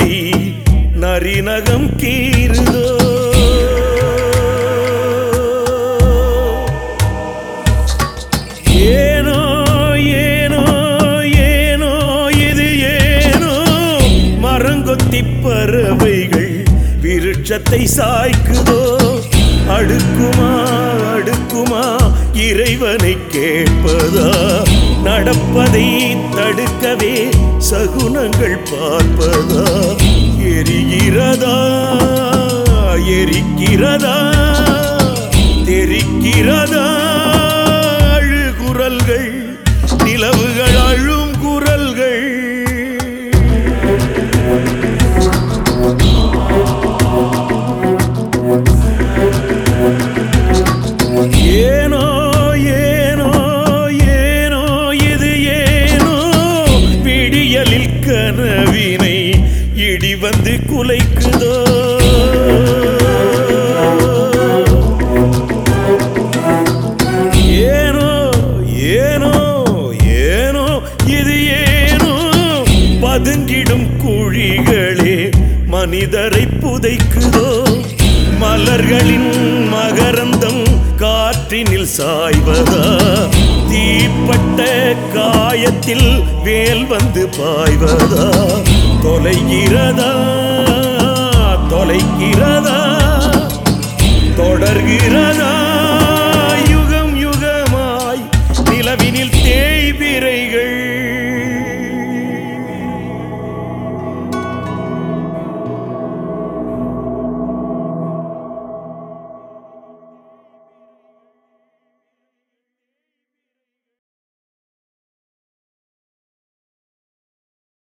படை நரிநகம் கீறுதோ ஏனோ ஏனோ ஏனோ இது ஏனோ மரங்கொத்தி பறவைகள் விருட்சத்தை சாய்க்குதோ அடுக்குமா அடுக்குமா இறைவனை கேட்பதா நடப்பதை தடுக்கவே சகுனங்கள் பார்ப்பதா எரிகிறதா எரிக்கிறதா தெரிக்கிறதா அழுகுரல்கள் நிலவுகள் அழும் குரல்கள் ஏனோ ஏனோ ஏனோ இது ஏனோ விடியலில் கனவினை இடி வந்து குலைக்குதோ ஏனோ ஏனோ ஏனோ இது ஏனோ பதுங்கிடும் குழிகளே மனிதரை புதைக்குதோ மலர்களின் மகரந்தம் காற்றினில் சாய்வதா தீப்பட்ட காயத்தில் வேல் வந்து பாய்வதா தொலைகிறதா தொலைகிறதா தொடர்கிறதா